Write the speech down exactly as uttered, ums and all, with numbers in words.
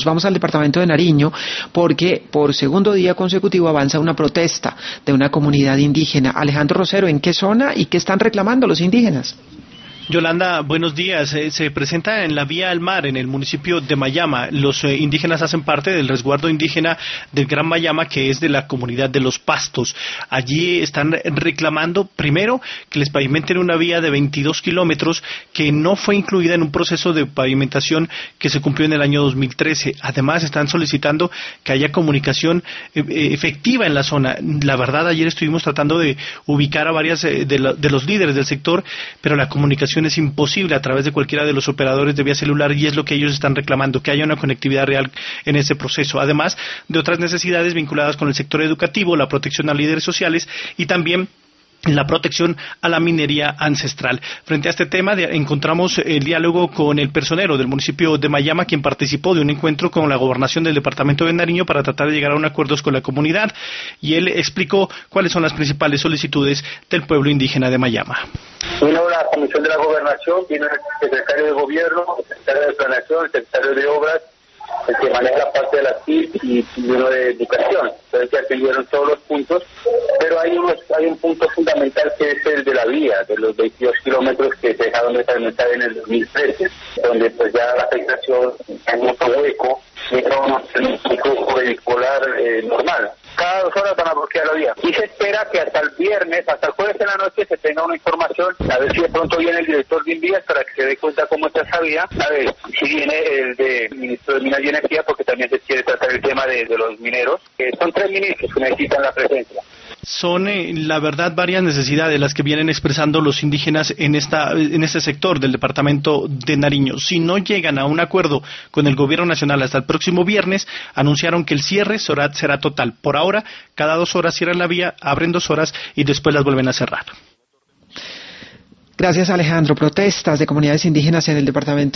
Vamos al departamento de Nariño porque por segundo día consecutivo avanza una protesta de una comunidad indígena. Alejandro Rosero, ¿en qué zona y qué están reclamando los indígenas? Yolanda, buenos días. Eh, se presenta en la Vía al Mar, en el municipio de Mayama. Los eh, indígenas hacen parte del resguardo indígena del Gran Mayama, que es de la comunidad de Los Pastos. Allí están reclamando, primero, que les pavimenten una vía de veintidós kilómetros que no fue incluida en un proceso de pavimentación que se cumplió en el año dos mil trece. Además, están solicitando que haya comunicación eh, efectiva en la zona. La verdad, ayer estuvimos tratando de ubicar a varias eh, de, la, de los líderes del sector, pero la comunicación es imposible a través de cualquiera de los operadores de vía celular y es lo que ellos están reclamando, que haya una conectividad real en ese proceso, además de otras necesidades vinculadas con el sector educativo, la protección a líderes sociales y también la protección a la minería ancestral. Frente a este tema de, encontramos el diálogo con el personero del municipio de Mayama, quien participó de un encuentro con la gobernación del departamento de Nariño para tratar de llegar a un acuerdo con la comunidad, y él explicó cuáles son las principales solicitudes del pueblo indígena de Mayama. Vino la comisión de la gobernación, vino el secretario de gobierno, el secretario de planeación, el secretario de obras, el que maneja la parte de la T I C y uno de educación. Entonces se atendieron todos los puntos, pero hay, unos, hay un punto fundamental que es el de la vía, de los veintidós kilómetros que se dejaron de pavimentar en el dos mil trece, donde pues ya la afectación es mucho hueco, es un flujo vehicular eh, normal. Cada dos horas van a bloquear la vía. Y se espera que hasta el viernes, hasta el jueves en la noche, se tenga una información, a ver si de pronto viene el director de Invías para que se dé cuenta cómo está esa vía, a ver si viene el de ministro de Minas y Energía, porque también se quiere tratar el tema de, de los mineros, que son tres ministros que necesitan la presencia. Son, eh, la verdad, varias necesidades las que vienen expresando los indígenas en esta en este sector del departamento de Nariño. Si no llegan a un acuerdo con el gobierno nacional hasta el próximo viernes, anunciaron que el cierre será, será total. Por ahora, cada dos horas cierran la vía, abren dos horas y después las vuelven a cerrar. Gracias, Alejandro. Protestas de comunidades indígenas en el departamento